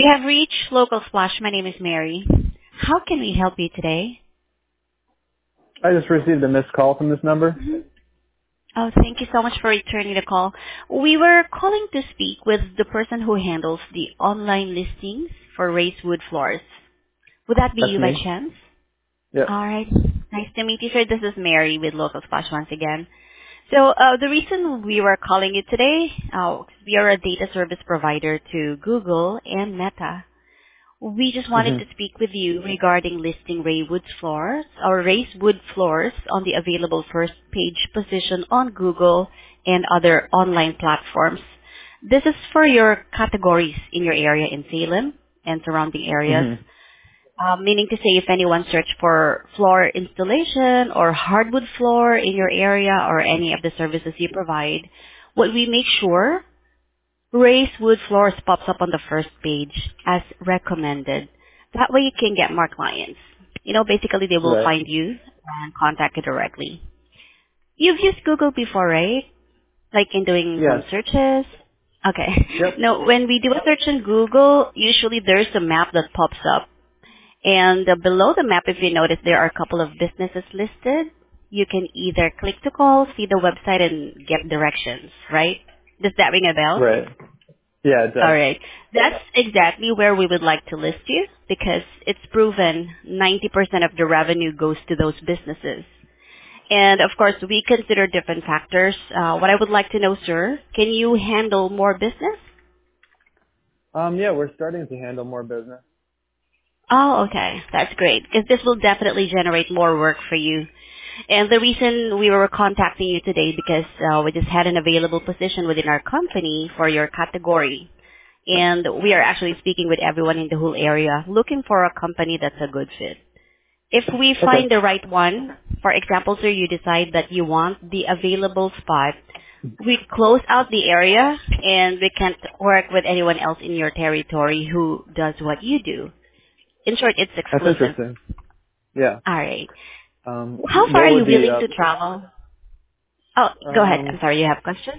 You have reached Local Splash. My name is Mary. How can we help you today? I just received a missed call from this number. Oh, thank you so much for returning the call. We were calling to speak with the person who handles the online listings for Racewood Floors. Would that be That's you by me. chance? Yep. All right. Nice to meet you, sir. This is Mary with Local Splash once again. So the reason we were calling you today, we are a data service provider to Google and Meta. We just wanted hmm to speak with you regarding listing Racewood floors on the available first page position on Google and other online platforms. This is for your categories in your area in Salem and surrounding areas. hmm Meaning to say if anyone search for floor installation or hardwood floor in your area or any of the services you provide, what we make sure raised wood floors pops up on the first page as recommended. That way you can get more clients. Basically they will Right. find you and contact you directly. You've used Google before, right? Like in doing Yes. some searches? Okay. Yep. Now, when we do a search in Google, usually there's a map that pops up. And below the map, if you notice, there are a couple of businesses listed. You can either click to call, see the website, and get directions, right? Does that ring a bell? Right. Yeah, it All does. right. That's exactly where we would like to list you because it's proven 90% of the revenue goes to those businesses. And of course, we consider different factors. What I would like to know, sir, can you handle more business? Yeah, we're starting to handle more business. Oh, okay. That's great because this will definitely generate more work for you. And the reason we were contacting you today because we just had an available position within our company for your category. And we are actually speaking with everyone in the whole area looking for a company that's a good fit. If we Okay. find the right one, for example, sir, you decide that you want the available spot, we close out the area and we can't work with anyone else in your territory who does what you do. In short, it's That's exclusive. interesting. Yeah. All right. How far What are you would be willing to travel? Oh, go ahead. I'm um sorry, you have a question?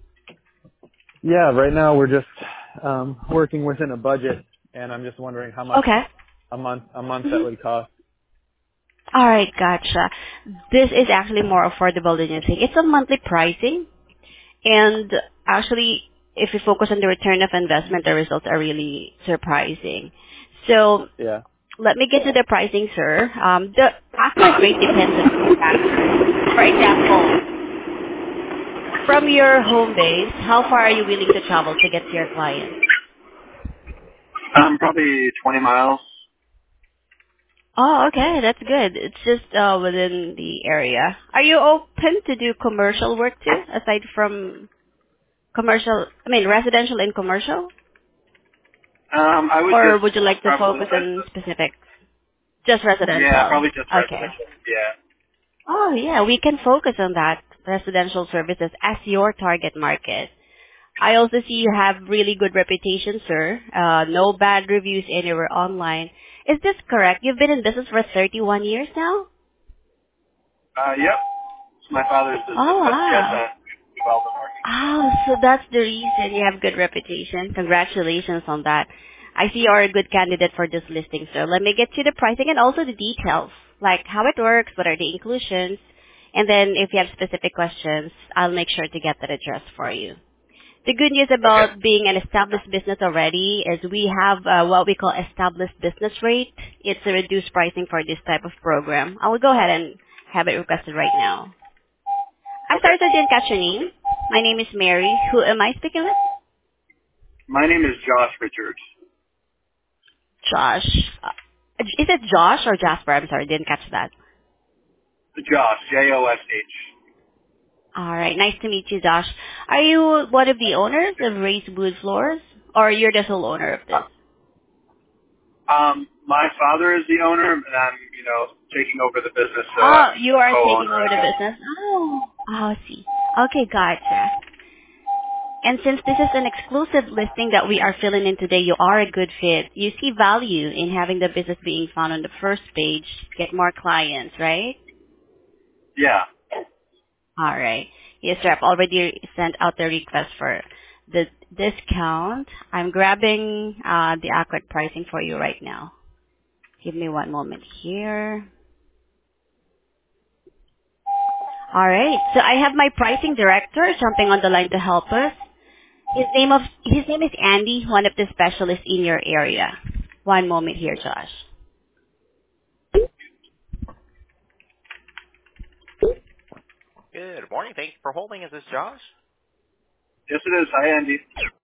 yeah, right now we're just working within a budget, and I'm just wondering how much Okay. a month that Mhm. would cost. All right, gotcha. This is actually more affordable than you think. It's a monthly pricing, and actually, if you focus on the return of investment, the results are really surprising. So Yeah. let me get to the pricing, sir. The accurate rate depends on two factors. For example, from your home base, how far are you willing to travel to get to your client? Probably 20 miles. Oh, okay, that's good. It's just within the area. Are you open to do commercial work too, aside from residential and commercial? I would Or just would you like to probably focus on specific? Just residential. probably just Okay. residential. Yeah. Oh, yeah, we can focus on that, residential services, as your target market. I also see you have really good reputation, sir. No bad reviews anywhere online. Is this correct? You've been in business for 31 years now? Yep. My father's business, Oh, but yes, wow. well, been working. Oh, so that's the reason you have good reputation. Congratulations on that. I see you're a good candidate for this listing, sir. Let me get you the pricing and also the details, like how it works, what are the inclusions, and then if you have specific questions, I'll make sure to get that addressed for you. The good news Okay. about being an established business already is we have what we call established business rate. It's a reduced pricing for this type of program. I will go ahead and have it requested right now. I'm Okay. sorry, sir, I didn't catch your name. My name is Mary. Who am I speaking with? My name is Josh Richards. Josh. Is it Josh or Jasper? I'm sorry, didn't catch that. Josh, Josh. All right, nice to meet you, Josh. Are you one of the owners of Race Wood Floors, or you're the sole owner of this? My father is the owner, and I'm, taking over the business, so Oh, I'm you a are taking co-owner over as the well. business. Oh, I see. Okay, gotcha. And since this is an exclusive listing that we are filling in today, you are a good fit. You see value in having the business being found on the first page, get more clients, right? Yeah. All right. Yes, sir. I've already sent out the request for the discount. I'm grabbing the accurate pricing for you right now. Give me one moment here. All right. So I have my pricing director jumping on the line to help us. His name is Andy, one of the specialists in your area. One moment here, Josh. Good morning. Thank you for holding. Is this Josh? Yes, it is. Hi, Andy.